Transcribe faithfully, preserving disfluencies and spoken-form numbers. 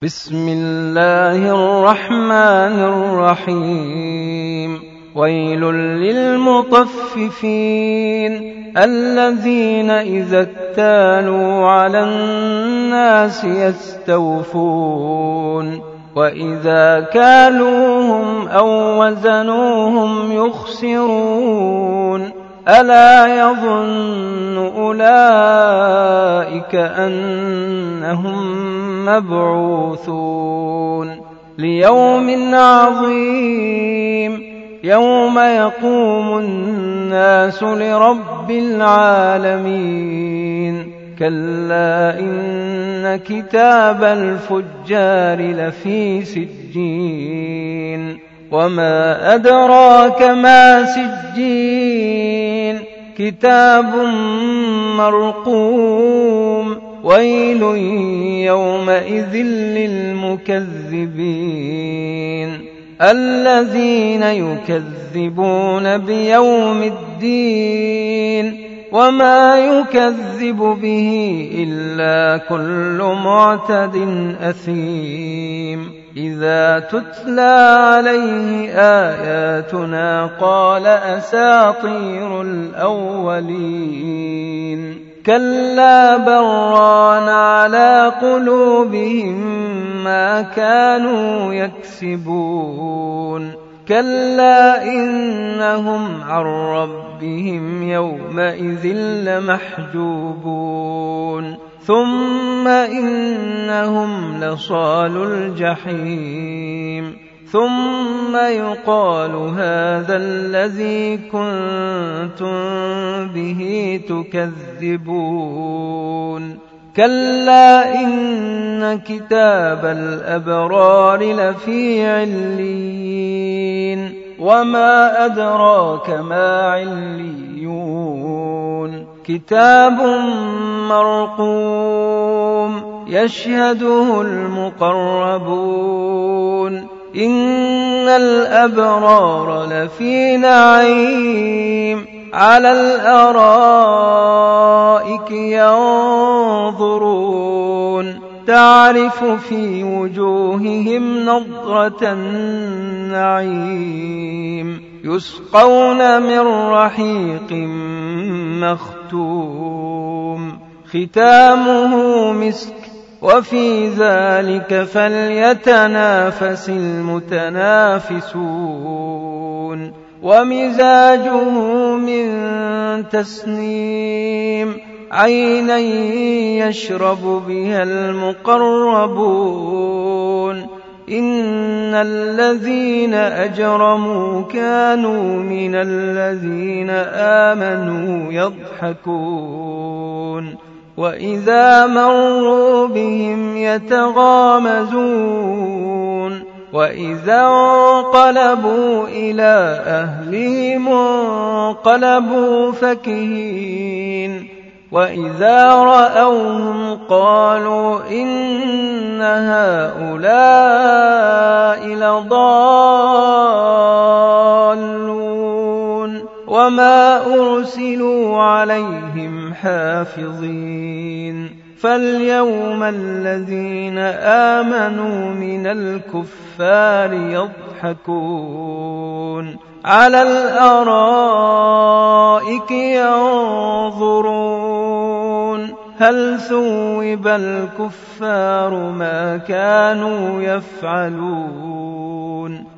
بسم الله الرحمن الرحيم ويل للمطففين الذين إذا اكتالوا على الناس يستوفون وإذا كالوهم أو وزنوهم يخسرون ألا يظن أولئك أنهم مبعوثون ليوم عظيم يوم يقوم الناس لرب العالمين كلا إن كتاب الفجار لفي سجين وما أدراك ما سجين كتاب مرقوم ويل يومئذ للمكذبين الذين يكذبون بيوم الدين وما يكذب به إلا كل معتد أثيم إذا تتلى عليه آياتنا قال أساطير الأولين كلا بران على قلوبهم ما كانوا يكسبون كلا إنهم عن ربهم يومئذ لمحجوبون ثم إنهم لصالو الجحيم ثم يقال هذا الذي كنتم به تكذبون كلا إن كتاب الأبرار لفي عليين وما أدراك ما عليون كتاب مرقوم يشهده المقربون إن الأبرار لفي نعيم على الأرائك ينظرون تعرف في وجوههم نضرة النعيم يسقون من رحيق مختوم ختامه مسك وفي ذلك فليتنافس المتنافسون ومزاجه من تسنيم عينا يشرب بها المقربون إن الذين أجرموا كانوا من الذين آمنوا يضحكون وإذا مروا بهم يتغامزون وإذا انقلبوا إلى أهلهم انقلبوا فكهين وإذا رأوهم قالوا إن هؤلاء لضالون وما أرسلوا عليهم حافظين فاليوم الذين آمنوا من الكفار يضحكون على الأرائك ينظرون هل ثوب الكفار ما كانوا يفعلون